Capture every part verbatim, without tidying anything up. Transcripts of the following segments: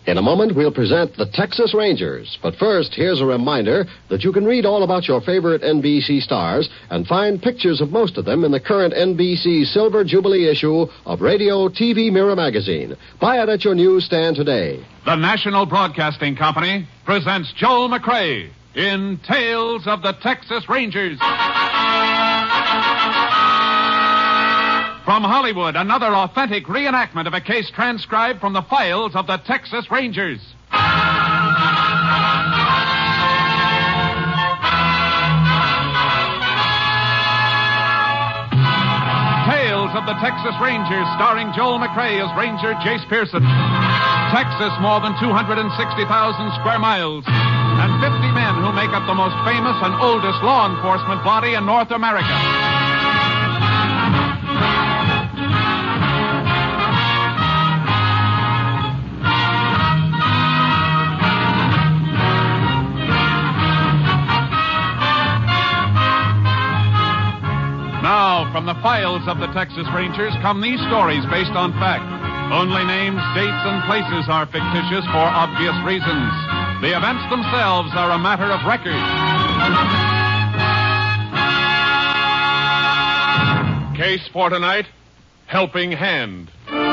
In a moment, we'll present the Texas Rangers. But first, here's a reminder that you can read all about your favorite N B C stars and find pictures of most of them in the current N B C Silver Jubilee issue of Radio T V Mirror magazine. Buy it at your newsstand today. The National Broadcasting Company presents Joel McCrea in Tales of the Texas Rangers. From Hollywood, another authentic reenactment of a case transcribed from the files of the Texas Rangers. Tales of the Texas Rangers, starring Joel McCrea as Ranger Jace Pearson. Texas, more than two hundred sixty thousand square miles, and fifty men who make up the most famous and oldest law enforcement body in North America. Now, from the files of the Texas Rangers come these stories based on fact. Only names, dates, and places are fictitious for obvious reasons. The events themselves are a matter of record. Case for tonight, Helping Hand.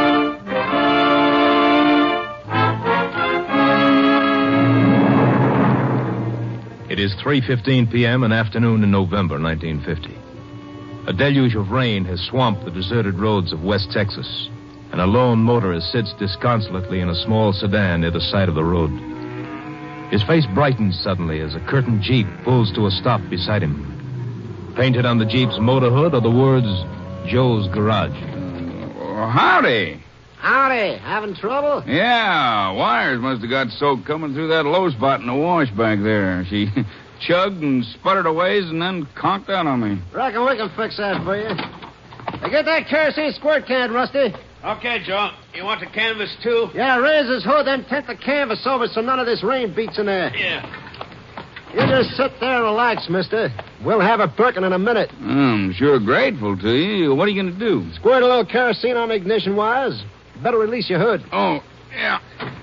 It is three fifteen p.m. an afternoon in November nineteen fifty. A deluge of rain has swamped the deserted roads of West Texas, and a lone motorist sits disconsolately in a small sedan near the side of the road. His face brightens suddenly as a curtained Jeep pulls to a stop beside him. Painted on the Jeep's motor hood are the words, Joe's Garage. Uh, howdy. Howdy. Having trouble? Yeah, wires must have got soaked coming through that low spot in the wash back there. She chugged and sputtered a ways and then conked out on me. Reckon we can fix that for you. Now get that kerosene squirt can, Rusty. Okay, Joe. You want the canvas, too? Yeah, raise his hood, then tent the canvas over so none of this rain beats in there. Yeah. You just sit there and relax, mister. We'll have it perking in a minute. I'm sure grateful to you. What are you going to do? Squirt a little kerosene on the ignition wires. Better release your hood. Oh, yeah.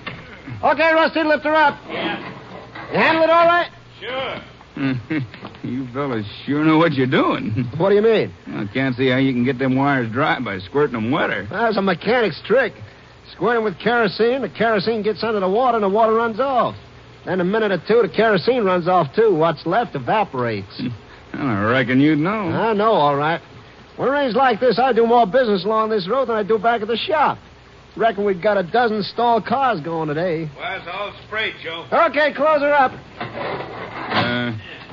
Okay, Rusty, lift her up. Yeah. You handle it all right? Sure. You fellas sure know what you're doing. What do you mean? I can't see how you can get them wires dry by squirting them wetter. That's a mechanic's trick. Squirt them with kerosene, the kerosene gets under the water, and the water runs off. Then a minute or two, the kerosene runs off, too. What's left evaporates. I reckon you'd know. I know, all right. When it rains like this, I do more business along this road than I do back at the shop. Reckon we've got a dozen stalled cars going today. Well, it's all sprayed, Joe. Okay, close her up. Uh,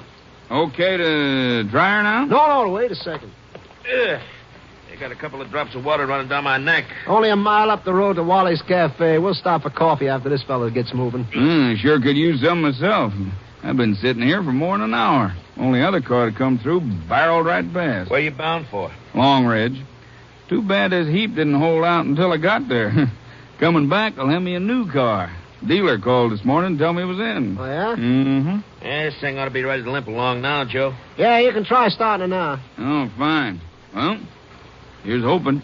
okay to dry her now? No, no, wait a second. Ugh. I got a couple of drops of water running down my neck. Only a mile up the road to Wally's Cafe. We'll stop for coffee after this fellow gets moving. Mm, sure could use some myself. I've been sitting here for more than an hour. Only other car to come through barreled right past. Where you bound for? Long Ridge. Too bad this heap didn't hold out until I got there. Coming back, they'll have me a new car. Dealer called this morning to tell me it was in. Oh, yeah? Mm-hmm. Yeah, this thing ought to be ready to limp along now, Joe. Yeah, you can try starting it now. Oh, fine. Well, here's hoping.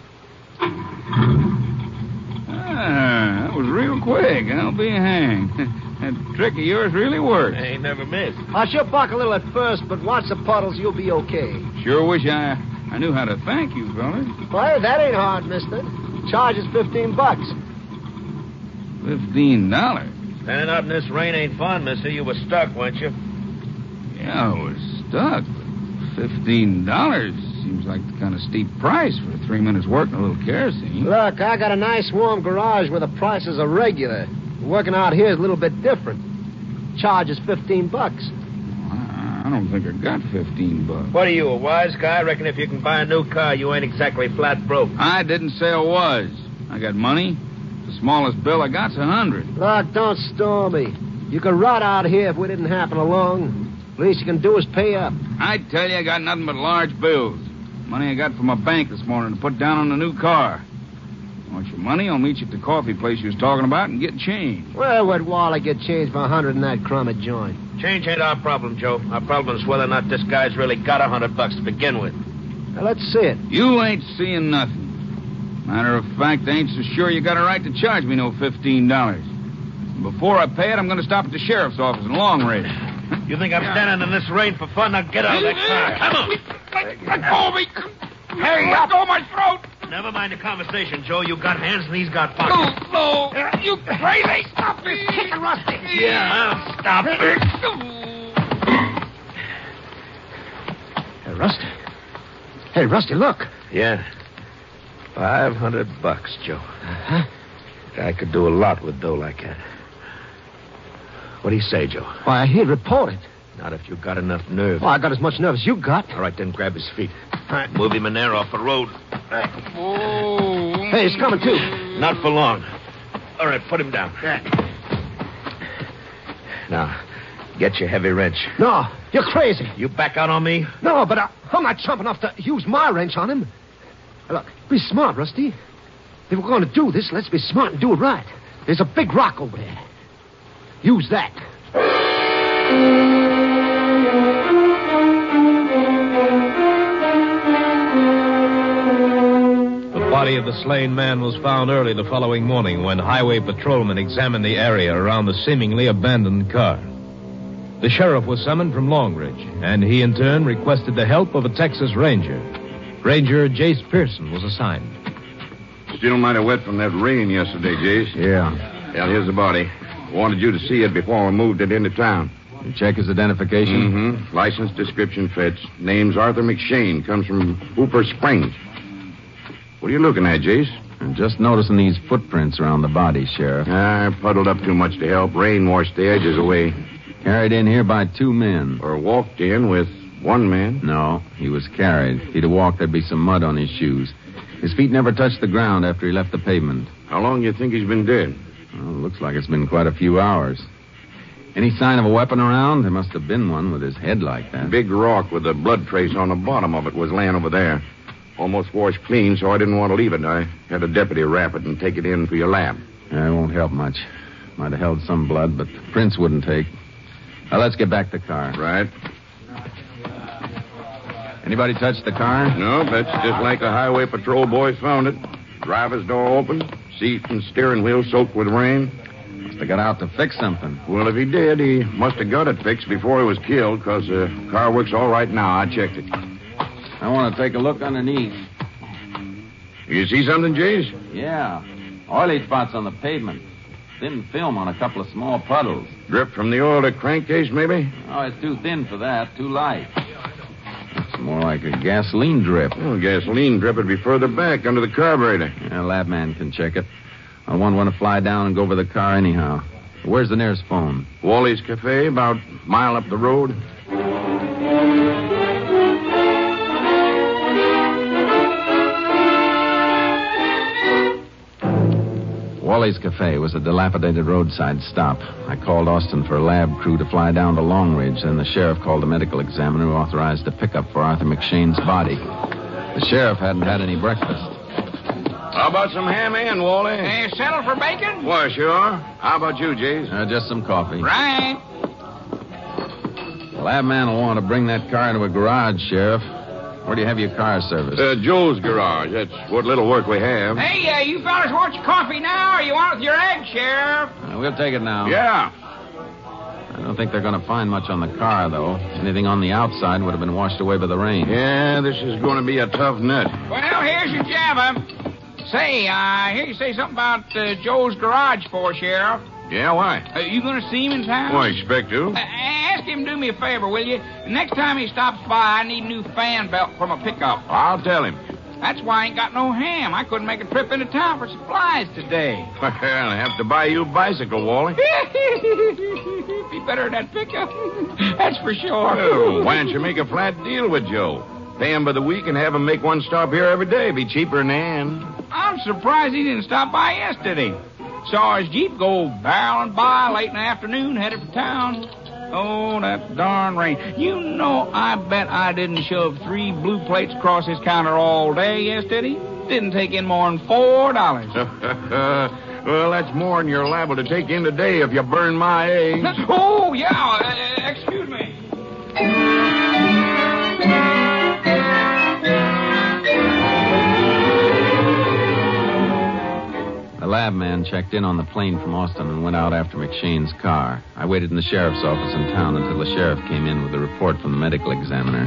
Ah, that was real quick. I'll be hanged. That trick of yours really worked. I ain't never missed. I should buck a little at first, but once the puddles, you'll be okay. Sure wish I I knew how to thank you, fella. Well, that ain't hard, mister. Charge is fifteen bucks. Fifteen dollars? Standing out in this rain ain't fun, mister. You were stuck, weren't you? Yeah, I was stuck. Fifteen dollars seems like the kind of steep price for three minutes work and a little kerosene. Look, I got a nice warm garage where the prices are regular. Working out here is a little bit different. Charge is fifteen bucks. I don't think I got fifteen bucks. What are you, a wise guy? I reckon if you can buy a new car, you ain't exactly flat broke. I didn't say I was. I got money. The smallest bill I got's a hundred. Look, don't storm me. You could rot out here if we didn't happen along. Least you can do is pay up. I tell you, I got nothing but large bills. Money I got from my bank this morning to put down on the new car. Want your money? I'll meet you at the coffee place you was talking about and get change. Well, where'd Wally get change for a hundred in that crummy joint? Change ain't our problem, Joe. Our problem is whether or not this guy's really got a hundred bucks to begin with. Now, let's see it. You ain't seeing nothing. Matter of fact, I ain't so sure you got a right to charge me no fifteen dollars. Before I pay it, I'm going to stop at the sheriff's office in Long Ridge. You think I'm standing in this rain for fun? Now get out of that car. Come on. Let, let go of me. Hurry up. Let go of my throat. Never mind the conversation, Joe. You got hands and he's got pockets. No, no. You crazy. Stop this kicking, Rusty. Yeah, I'll stop it. Hey, Rusty. Hey, Rusty, look. Yeah. Five hundred bucks, Joe. Uh-huh. I could do a lot with dough like that. What do you say, Joe? Why, he'd report it. Not if you got enough nerve. Well, I got as much nerve as you got. All right, then grab his feet. All right. Move him in there off the road. Oh. Hey, he's coming, too. Not for long. All right, put him down. Now, get your heavy wrench. No, you're crazy. You back out on me? No, but I, I'm not chump enough to use my wrench on him. Look, be smart, Rusty. If we're going to do this, let's be smart and do it right. There's a big rock over there. Use that. The body of the slain man was found early the following morning when highway patrolmen examined the area around the seemingly abandoned car. The sheriff was summoned from Long Ridge, and he in turn requested the help of a Texas Ranger. Ranger Jace Pearson was assigned. Still mighty wet from that rain yesterday, Jace. Yeah. Well, here's the body. Wanted you to see it before we moved it into town. You check his identification? Mm-hmm. License description fits. Name's Arthur McShane. Comes from Hooper Springs. What are you looking at, Jace? I'm just noticing these footprints around the body, Sheriff. I puddled up too much to help. Rain washed the edges away. Carried in here by two men. Or walked in with one man. No, he was carried. If he'd have walked, there'd be some mud on his shoes. His feet never touched the ground after he left the pavement. How long do you think he's been dead? Well, it looks like it's been quite a few hours. Any sign of a weapon around? There must have been one with his head like that. Big rock with a blood trace on the bottom of it was laying over there. Almost washed clean, so I didn't want to leave it. I had a deputy wrap it and take it in for your lab. Yeah, it won't help much. Might have held some blood, but the prints wouldn't take. Now, let's get back to the car. Right. Anybody touch the car? No, that's just like the highway patrol boys found it. Driver's door open, seat and steering wheel soaked with rain. Must have got out to fix something. Well, if he did, he must have got it fixed before he was killed, because the car works all right now. I checked it. I want to take a look underneath. You see something, Jace? Yeah. Oily spots on the pavement. Thin film on a couple of small puddles. Drip from the oil to crankcase, maybe? Oh, it's too thin for that. Too light. It's more like a gasoline drip. Well, gasoline drip would be further back under the carburetor. Yeah, lab man can check it. I won't want to fly down and go over the car anyhow. Where's the nearest phone? Wally's Cafe, about a mile up the road. Wally's Cafe was a dilapidated roadside stop. I called Austin for a lab crew to fly down to Long Ridge. Then the sheriff called a medical examiner who authorized a pickup for Arthur McShane's body. The sheriff hadn't had any breakfast. How about some ham and, Wally? Hey, settle for bacon? Why, sure. How about you, Jace? Uh, just some coffee. Right. The lab man will want to bring that car into a garage, Sheriff. Where do you have your car serviced? Uh, Joe's garage. That's what little work we have. Hey, uh, you fellas want your coffee now, or you want it with your egg, Sheriff? Uh, we'll take it now. Yeah. I don't think they're going to find much on the car, though. Anything on the outside would have been washed away by the rain. Yeah, this is going to be a tough nut. Well, here's your java. Say, uh, I hear you say something about uh, Joe's garage for, Sheriff. Yeah, why? Uh, you going to see him in town? Well, I expect to. Uh, ask him to do me a favor, will you? Next time he stops by, I need a new fan belt from a pickup. I'll tell him. That's why I ain't got no ham. I couldn't make a trip into town for supplies today. Well, I'll have to buy you a bicycle, Wally. Be better than that pickup. That's for sure. Well, why don't you make a flat deal with Joe? Pay him by the week and have him make one stop here every day. Be cheaper than Ann. I'm surprised he didn't stop by yesterday. Saw his Jeep go barreling by late in the afternoon, headed for town. Oh, that darn rain. You know, I bet I didn't shove three blue plates across his counter all day yesterday. Didn't take in more than four dollars. Well, that's more than you're liable to take in today if you burn my eggs. Oh, yeah. Uh, excuse me. The lab man checked in on the plane from Austin and went out after McShane's car. I waited in the sheriff's office in town until the sheriff came in with a report from the medical examiner.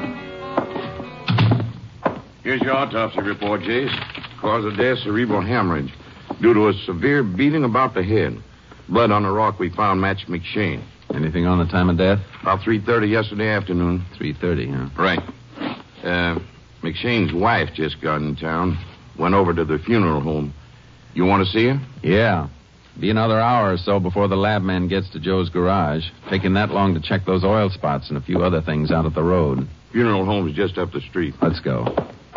Here's your autopsy report, Jace. Cause of death, cerebral hemorrhage. Due to a severe beating about the head. Blood on the rock we found matched McShane. Anything on the time of death? About three thirty yesterday afternoon. three thirty, huh? Right. Uh, McShane's wife just got in town. Went over to the funeral home. You want to see her? Yeah. Be another hour or so before the lab man gets to Joe's garage. Taking that long to check those oil spots and a few other things out at the road. Funeral home's just up the street. Let's go.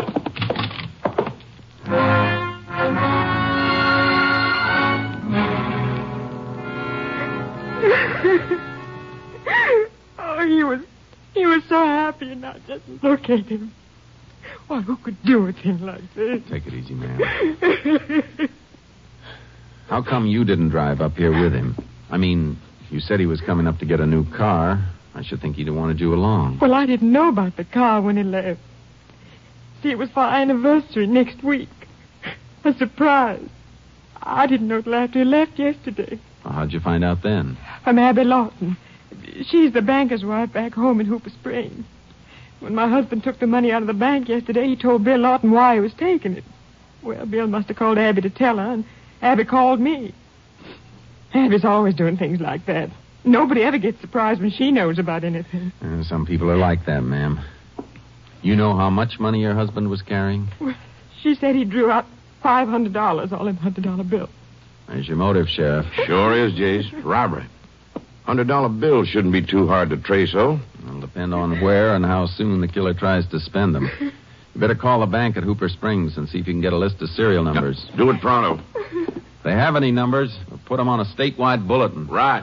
Oh, he was, he was so happy, and now just look at him. Why, who could do a thing like this? Take it easy, ma'am. How come you didn't drive up here with him? I mean, you said he was coming up to get a new car. I should think he'd have wanted you along. Well, I didn't know about the car when he left. See, it was for our anniversary next week. A surprise. I didn't know till after he left yesterday. Well, how'd you find out then? From Abby Lawton. She's the banker's wife back home in Hooper Springs. When my husband took the money out of the bank yesterday, he told Bill Lawton why he was taking it. Well, Bill must have called Abby to tell her, and Abby called me. Abby's always doing things like that. Nobody ever gets surprised when she knows about anything. Uh, some people are like that, ma'am. You know how much money your husband was carrying? Well, she said he drew out five hundred dollars, all in one hundred dollar bills. There's your motive, Sheriff. Sure is, Jace. Robbery. Hundred dollar bills shouldn't be too hard to trace, oh? It'll depend on where and how soon the killer tries to spend them. You better call the bank at Hooper Springs and see if you can get a list of serial numbers. No, do it pronto. If they have any numbers, we'll put them on a statewide bulletin. Right.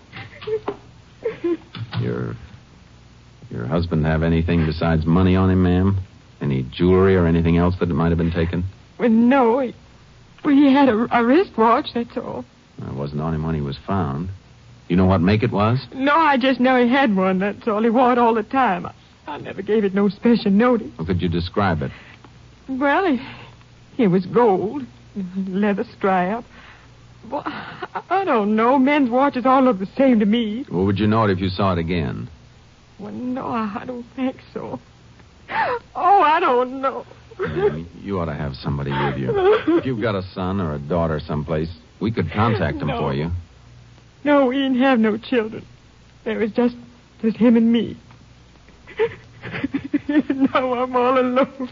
Your, your husband have anything besides money on him, ma'am? Any jewelry or anything else that might have been taken? Well, no. He, well, he had a, a wristwatch, that's all. It wasn't on him when he was found. You know what make it was? No, I just know he had one, that's all. He wore it all the time. I, I never gave it no special notice. Well, could you describe it? Well, it, it was gold, leather strap. Well, I, I don't know. Men's watches all look the same to me. Well, would you know it if you saw it again? Well, no, I don't think so. Oh, I don't know. Ma'am, you ought to have somebody with you. If you've got a son or a daughter someplace, we could contact them no. for you. No, we didn't have no children. There was just, just him and me. Now I'm all alone.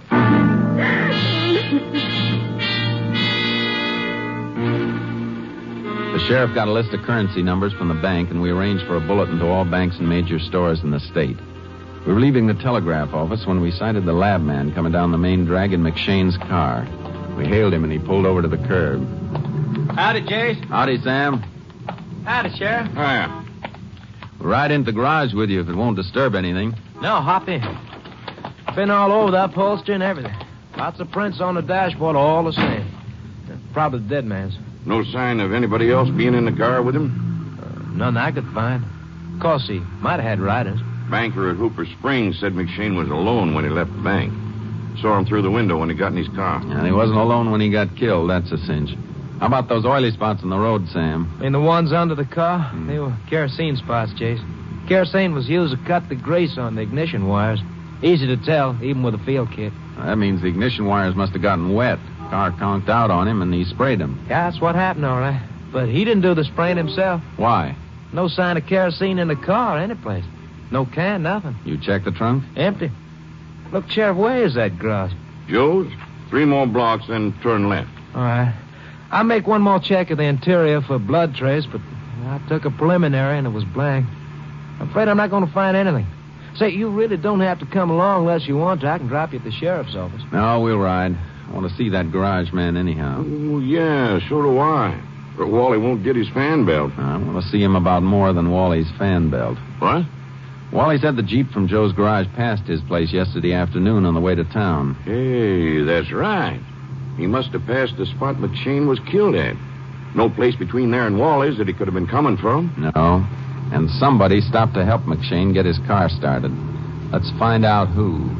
The sheriff got a list of currency numbers from the bank, and we arranged for a bulletin to all banks and major stores in the state. We were leaving the telegraph office when we sighted the lab man coming down the main drag in McShane's car. We hailed him, and he pulled over to the curb. Howdy, Jace. Howdy, Sam. Howdy, Sheriff. Hiya. We'll ride into the garage with you if it won't disturb anything. No, hop in. Been all over the upholstery and everything. Lots of prints on the dashboard, all the same. Probably the dead man's. No sign of anybody else being in the car with him? Uh, none I could find. Of course, he might have had riders. Banker at Hooper Springs said McShane was alone when he left the bank. Saw him through the window when he got in his car. And he wasn't alone when he got killed, that's a cinch. How about those oily spots on the road, Sam? And the ones under the car? Mm. They were kerosene spots, Chase. Kerosene was used to cut the grease on the ignition wires. Easy to tell, even with a field kit. That means the ignition wires must have gotten wet. Car conked out on him, and he sprayed them. Yeah, that's what happened, all right. But he didn't do the spraying himself. Why? No sign of kerosene in the car, anyplace. No can, nothing. You checked the trunk? Empty. Look, Sheriff, where is that garage? Joe's? Three more blocks, then turn left. All right. I'll make one more check of the interior for blood trace, but I took a preliminary and it was blank. I'm afraid I'm not going to find anything. Say, you really don't have to come along unless you want to. I can drop you at the sheriff's office. No, we'll ride. I want to see that garage man anyhow. Oh, yeah, so do I. But Wally won't get his fan belt. I want to see him about more than Wally's fan belt. What? Wally said the Jeep from Joe's garage passed his place yesterday afternoon on the way to town. Hey, that's right. He must have passed the spot McShane was killed at. No place between there and Wally's that he could have been coming from. No. And somebody stopped to help McShane get his car started. Let's find out who.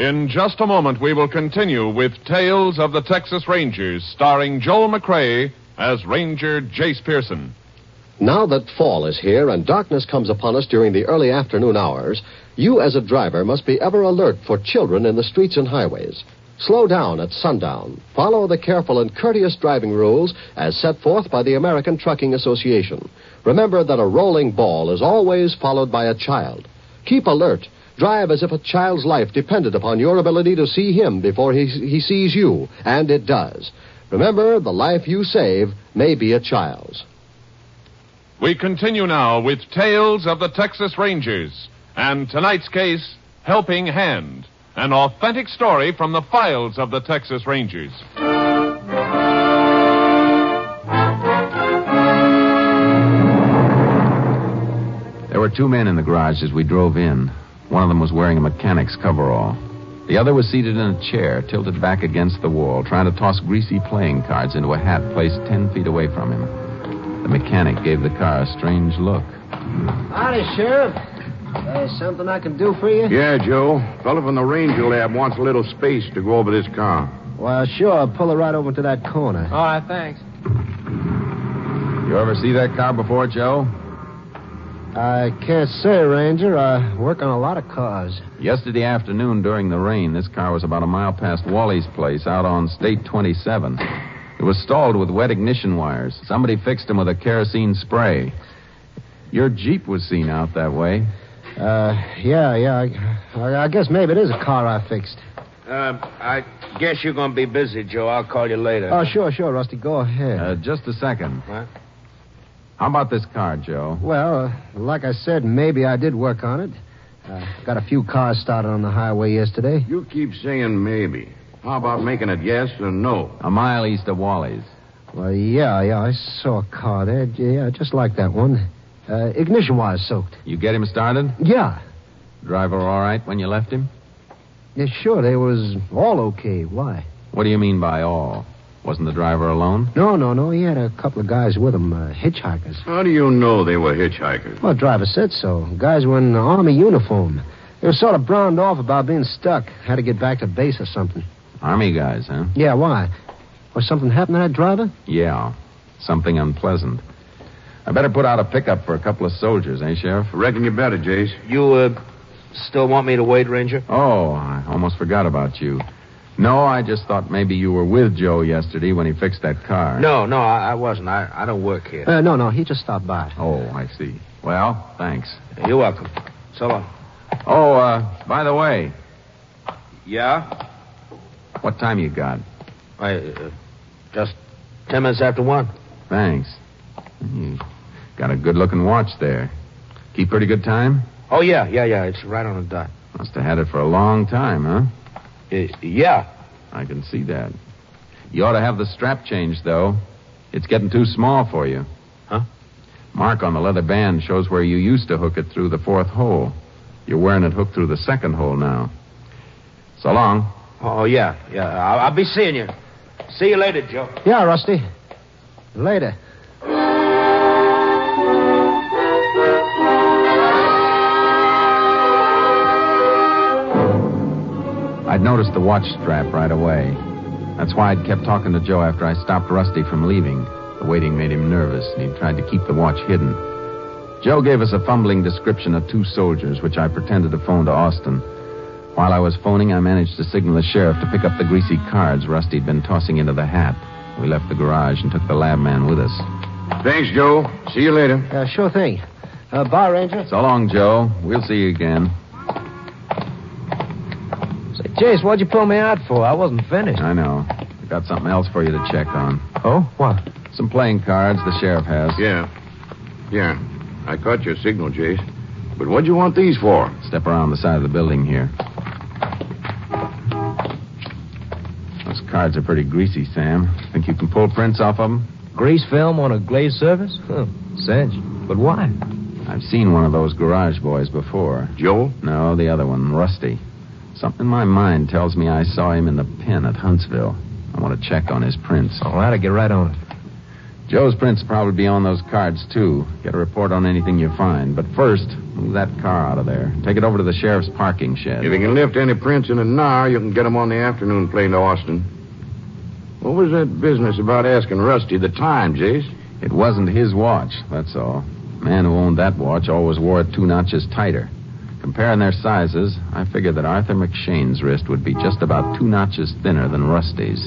In just a moment, we will continue with Tales of the Texas Rangers, starring Joel McCrea as Ranger Jace Pearson. Now that fall is here and darkness comes upon us during the early afternoon hours, you as a driver must be ever alert for children in the streets and highways. Slow down at sundown. Follow the careful and courteous driving rules as set forth by the American Trucking Association. Remember that a rolling ball is always followed by a child. Keep alert. Drive as if a child's life depended upon your ability to see him before he, he sees you, and it does. Remember, the life you save may be a child's. We continue now with Tales of the Texas Rangers, and tonight's case, Helping Hand, an authentic story from the files of the Texas Rangers. There were two men in the garage as we drove in. One of them was wearing a mechanic's coverall. The other was seated in a chair, tilted back against the wall, trying to toss greasy playing cards into a hat placed ten feet away from him. The mechanic gave the car a strange look. Howdy, Sheriff. There's something I can do for you? Yeah, Joe. Fellow from the Ranger Lab wants a little space to go over this car. Well, sure. I'll pull it right over to that corner. All right, thanks. You ever see that car before, Joe? I can't say, Ranger. I work on a lot of cars. Yesterday afternoon during the rain, this car was about a mile past Wally's place out on State twenty-seven. It was stalled with wet ignition wires. Somebody fixed them with a kerosene spray. Your Jeep was seen out that way. Uh, yeah, yeah. I, I guess maybe it is a car I fixed. Uh, I guess you're going to be busy, Joe. I'll call you later. Oh, sure, sure, Rusty. Go ahead. Uh, just a second. What? How about this car, Joe? Well, uh, like I said, maybe I did work on it. Uh, got a few cars started on the highway yesterday. You keep saying maybe. How about making it yes or no? A mile east of Wally's. Well, yeah, yeah, I saw a car there. Yeah, just like that one. Uh, ignition wires soaked. You get him started? Yeah. Driver all right when you left him? Yeah, sure, they was all okay. Why? What do you mean by all? Wasn't the driver alone? No, no, no. He had a couple of guys with him, uh, hitchhikers. How do you know they were hitchhikers? Well, the driver said so. Guys were in the Army uniform. They were sort of browned off about being stuck. Had to get back to base or something. Army guys, huh? Yeah, why? Was something happening to that driver? Yeah, something unpleasant. I better put out a pickup for a couple of soldiers, eh, Sheriff? Reckon you better, Jace. You, uh, still want me to wait, Ranger? Oh, I almost forgot about you. No, I just thought maybe you were with Joe yesterday when he fixed that car. No, no, I, I wasn't. I, I don't work here. Uh, no, no, he just stopped by. Oh, I see. Well, thanks. You're welcome. So long. Oh, uh, by the way, Yeah? what time you got? I, uh, just ten minutes after one. Thanks. You got a good-looking watch there. Keep pretty good time? Oh, yeah, yeah, yeah. It's right on the dot. Must have had it for a long time, huh? Uh, yeah. I can see that. You ought to have the strap changed, though. It's getting too small for you. Huh? Mark on the leather band shows where you used to hook it through the fourth hole. You're wearing it hooked through the second hole now. So long. Oh, yeah, yeah. I'll, I'll be seeing you. See you later, Joe. Yeah, Rusty. Later. I'd noticed the watch strap right away. That's why I'd kept talking to Joe after I stopped Rusty from leaving. The waiting made him nervous, and he tried to keep the watch hidden. Joe gave us a fumbling description of two soldiers, which I pretended to phone to Austin. While I was phoning, I managed to signal the sheriff to pick up the greasy cards Rusty'd been tossing into the hat. We left the garage and took the lab man with us. Thanks, Joe. See you later. Uh, sure thing. Uh, bye, Ranger. So long, Joe. We'll see you again. Say, Jace, what'd you pull me out for? I wasn't finished. I know. I got something else for you to check on. Oh? What? Some playing cards the sheriff has. Yeah. Yeah. I caught your signal, Jace. But what'd you want these for? Step around the side of the building here. Those cards are pretty greasy, Sam. Think you can pull prints off of them? Grease film on a glazed surface? Huh, cinch. But why? I've seen one of those garage boys before. Joe? No, the other one, Rusty. Something in my mind tells me I saw him in the pen at Huntsville. I want to check on his prints. All right, I'll get right on it. Joe's prints will probably be on those cards, too. Get a report on anything you find. But first, move that car out of there. Take it over to the sheriff's parking shed. If you can lift any prints in an hour, you can get them on the afternoon plane to Austin. What was that business about asking Rusty the time, Jace? It wasn't his watch, that's all. The man who owned that watch always wore it two notches tighter. Comparing their sizes, I figured that Arthur McShane's wrist would be just about two notches thinner than Rusty's.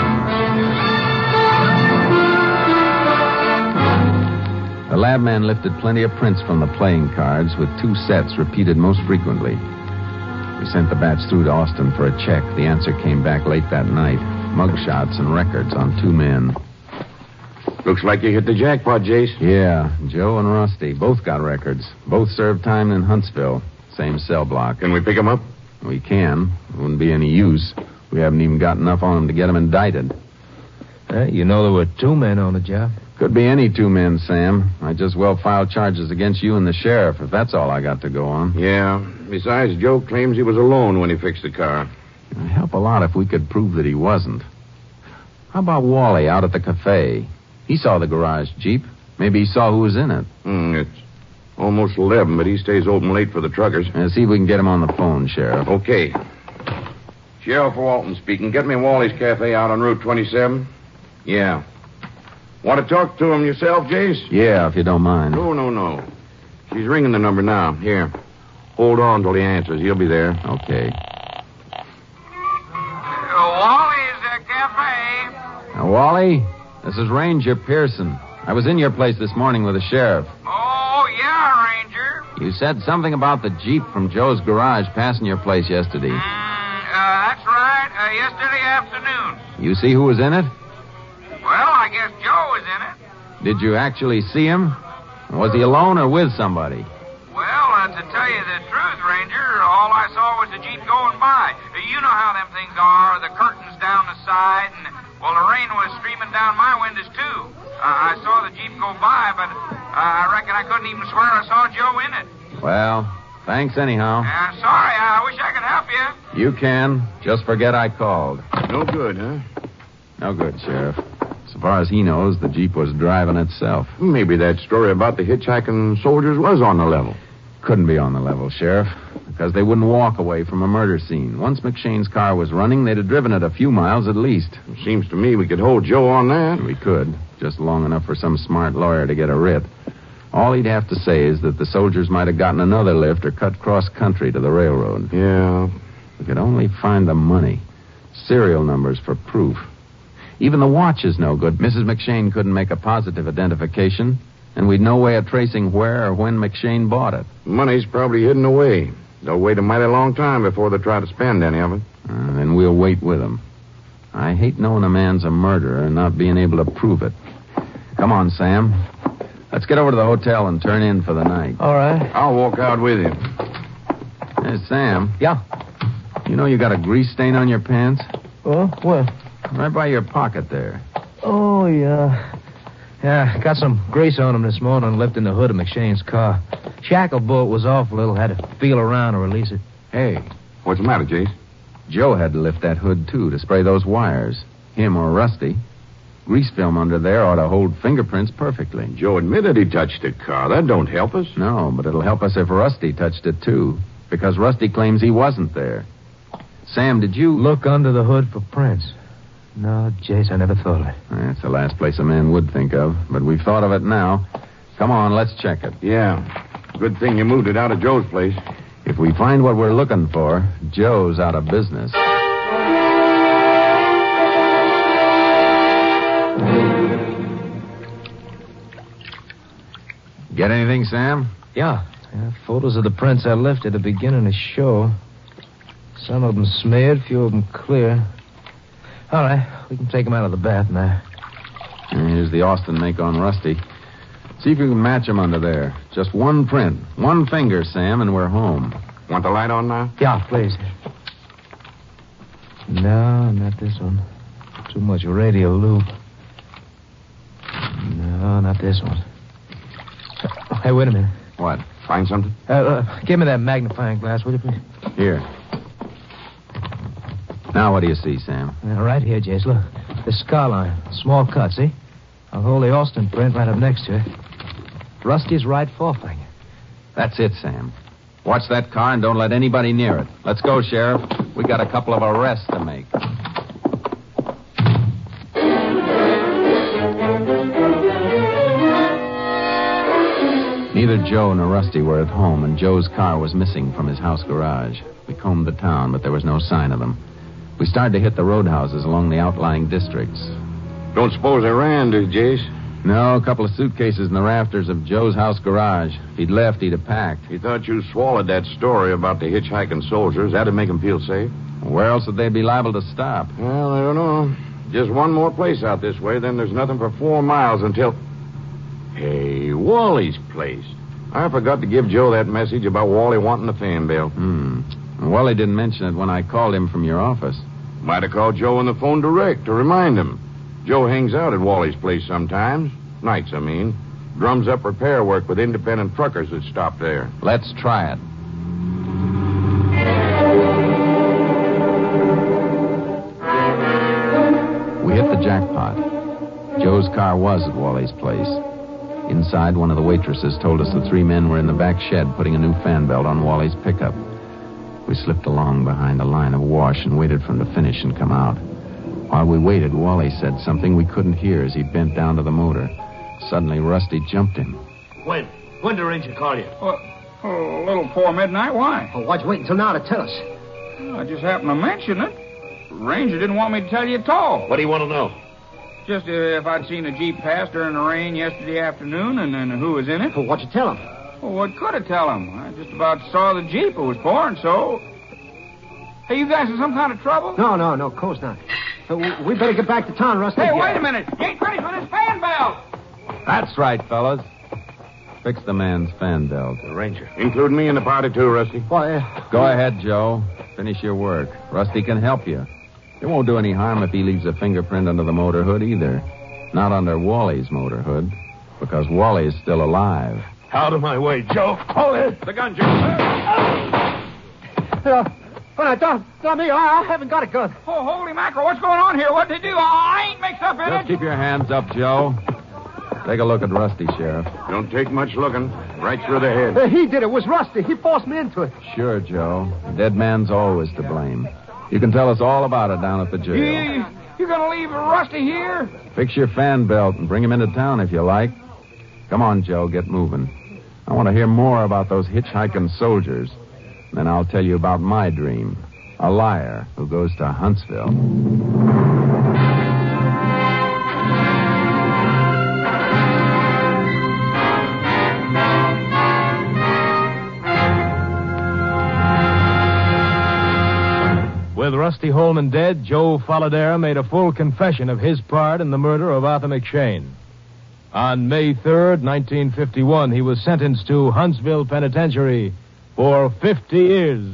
The lab man lifted plenty of prints from the playing cards with two sets repeated most frequently. We sent the batch through to Austin for a check. The answer came back late that night. Mugshots and records on two men. Looks like you hit the jackpot, Jace. Yeah, Joe and Rusty both got records. Both served time in Huntsville. Same cell block. Can we pick them up? We can. It wouldn't be any use. We haven't even got enough on them to get them indicted. Hey, you know there were two men on the job. Could be any two men, Sam. I just well filed charges against you and the sheriff, if that's all I got to go on. Yeah. Besides, Joe claims he was alone when he fixed the car. It'd help a lot if we could prove that he wasn't. How about Wally out at the cafe? He saw the garage Jeep. Maybe he saw who was in it. Mm, it's almost eleven, but he stays open late for the truckers. Uh, see if we can get him on the phone, Sheriff. Okay. Sheriff Walton speaking. Get me Wally's Cafe out on Route twenty-seven. Yeah. Want to talk to him yourself, Jace? Yeah, if you don't mind. No, no, no. She's ringing the number now. Here. Hold on till he answers. He'll be there. Okay. Uh, Wally's uh, Cafe. Now, Wally, this is Ranger Pearson. I was in your place this morning with the sheriff. Oh, yeah, Ranger. You said something about the Jeep from Joe's garage passing your place yesterday. Mm, uh, that's right. Uh, yesterday afternoon. You see who was in it? Well, I guess Joe was in it. Did you actually see him? Was he alone or with somebody? Well, uh, to tell you the truth, Ranger, all I saw was the Jeep going by. Uh, you know how them things are, the curtains down the side, and, well, the rain was streaming down my windows, too. Uh, I saw the Jeep go by, but uh, I reckon I couldn't even swear I saw Joe in it. Well, thanks anyhow. Uh, sorry, I wish I could help you. You can. Just forget I called. No good, huh? No good, Sheriff. So far as he knows, the Jeep was driving itself. Maybe that story about the hitchhiking soldiers was on the level. Couldn't be on the level, Sheriff, because they wouldn't walk away from a murder scene. Once McShane's car was running, they'd have driven it a few miles at least. Seems to me we could hold Joe on that. We could, just long enough for some smart lawyer to get a writ. All he'd have to say is that the soldiers might have gotten another lift or cut cross-country to the railroad. Yeah. We could only find the money. Serial numbers for proof. Even the watch is no good. Missus McShane couldn't make a positive identification, and we'd no way of tracing where or when McShane bought it. Money's probably hidden away. They'll wait a mighty long time before they try to spend any of it. Uh, then we'll wait with them. I hate knowing a man's a murderer and not being able to prove it. Come on, Sam. Let's get over to the hotel and turn in for the night. All right. I'll walk out with you. Hey, Sam. Yeah? You know you got a grease stain on your pants? Oh, where? Right by your pocket there. Oh, yeah. Yeah, got some grease on him this morning lifting the hood of McShane's car. Shackle bolt was off a little. Had to feel around to release it. Hey. What's the matter, Jace? Joe had to lift that hood, too, to spray those wires. Him or Rusty. Grease film under there ought to hold fingerprints perfectly. Joe admitted he touched the car. That don't help us. No, but it'll help us if Rusty touched it, too. Because Rusty claims he wasn't there. Sam, did you... Look under the hood for prints. No, Jace, I never thought of it. That's the last place a man would think of, but we've thought of it now. Come on, let's check it. Yeah. Good thing you moved it out of Joe's place. If we find what we're looking for, Joe's out of business. Get anything, Sam? Yeah. yeah. Photos of the prints I left at the beginning of the show. Some of them smeared, few of them clear. All right, we can take them out of the bath now. And here's the Austin make on Rusty. See if you can match them under there. Just one print. One finger, Sam, and we're home. Want the light on now? Yeah, please. No, not this one. Too much radio loop. No, not this one. Hey, wait a minute. What? Find something? Uh, uh, give me that magnifying glass, will you, please? Here. Now what do you see, Sam? Uh, right here, Jace. Look. The scar line. Small cut, see? I'll hold the Austin print right up next to it. Rusty's right forefinger. That's it, Sam. Watch that car and don't let anybody near it. Let's go, Sheriff. We got a couple of arrests to make. Neither Joe nor Rusty were at home, and Joe's car was missing from his house garage. We combed the town, but there was no sign of him. We started to hit the roadhouses along the outlying districts. Don't suppose they ran, do you, Jace? No, a couple of suitcases in the rafters of Joe's house garage. If he'd left, he'd have packed. He thought you swallowed that story about the hitchhiking soldiers. That'd make him feel safe. Where else would they be liable to stop? Well, I don't know. Just one more place out this way, then there's nothing for four miles until... Hey, Wally's place. I forgot to give Joe that message about Wally wanting the fan belt. Hmm. Wally didn't mention it when I called him from your office. Might have called Joe on the phone direct to remind him. Joe hangs out at Wally's place sometimes. Nights, I mean. Drums up repair work with independent truckers that stop there. Let's try it. We hit the jackpot. Joe's car was at Wally's place. Inside, one of the waitresses told us the three men were in the back shed putting a new fan belt on Wally's pickup. We slipped along behind a line of wash and waited for him to finish and come out. While we waited, Wally said something we couldn't hear as he bent down to the motor. Suddenly, Rusty jumped him. When? When did Ranger call you? Well, a little before midnight. Why? Oh, why'd you wait until now to tell us? Well, I just happened to mention it. Ranger didn't want me to tell you at all. What do you want to know? Just uh, if I'd seen a Jeep pass during the rain yesterday afternoon and, and who was in it. Well, what'd you tell him? Well, what could I tell him? I just about saw the Jeep. It was pouring, so... Hey, you guys in some kind of trouble? No, no, no, of course not. Uh, we, we better get back to town, Rusty. Hey, wait a minute. You ain't ready for this fan belt. That's right, fellas. Fix the man's fan belt. The Ranger. Including me in the party, too, Rusty. Why, uh... Go ahead, Joe. Finish your work. Rusty can help you. It won't do any harm if he leaves a fingerprint under the motor hood either. Not under Wally's motor hood, because Wally is still alive. Out of my way, Joe. Hold it. The gun, Joe. Uh, well, I don't, don't me. I, I haven't got a gun. Oh, holy mackerel. What's going on here? What'd they do? I ain't mixed up in Just it. keep your hands up, Joe. Take a look at Rusty, Sheriff. Don't take much looking. Right through the head. Uh, he did it. It was Rusty. He forced me into it. Sure, Joe. The dead man's always to blame. You can tell us all about it down at the jail. You, you gonna leave Rusty here? Fix your fan belt and bring him into town if you like. Come on, Joe, get moving. I want to hear more about those hitchhiking soldiers. Then I'll tell you about my dream. A liar who goes to Huntsville. With Rusty Holman dead, Joe Folladera made a full confession of his part in the murder of Arthur McShane. On May third, nineteen fifty-one, he was sentenced to Huntsville Penitentiary for fifty years.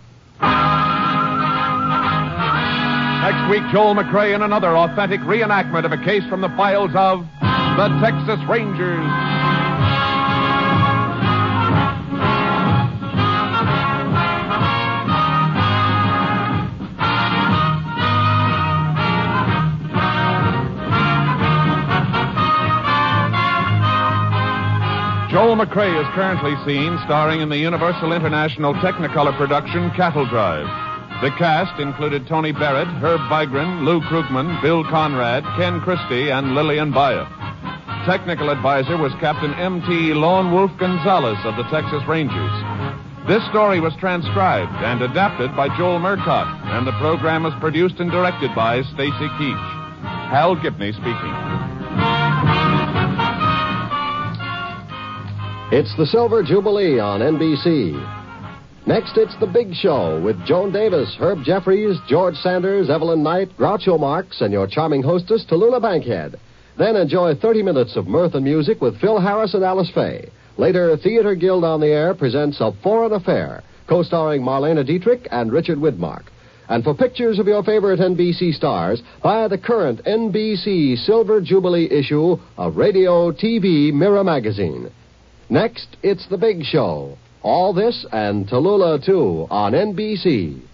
Next week, Joel McCrea in another authentic reenactment of a case from the files of the Texas Rangers. Joel McCrea is currently seen starring in the Universal International Technicolor production Cattle Drive. The cast included Tony Barrett, Herb Vigran, Lou Krugman, Bill Conrad, Ken Christie, and Lillian Baia. Technical advisor was Captain M T Lone Wolf Gonzalez of the Texas Rangers. This story was transcribed and adapted by Joel Murcott, and the program was produced and directed by Stacy Keach. Hal Gibney speaking. It's the Silver Jubilee on N B C. Next, it's The Big Show with Joan Davis, Herb Jeffries, George Sanders, Evelyn Knight, Groucho Marx, and your charming hostess, Tallulah Bankhead. Then enjoy thirty minutes of mirth and music with Phil Harris and Alice Faye. Later, Theater Guild on the Air presents A Foreign Affair, co-starring Marlena Dietrich and Richard Widmark. And for pictures of your favorite N B C stars, buy the current N B C Silver Jubilee issue of Radio T V Mirror Magazine. Next, it's The Big Show. All this and Tallulah, too, on N B C.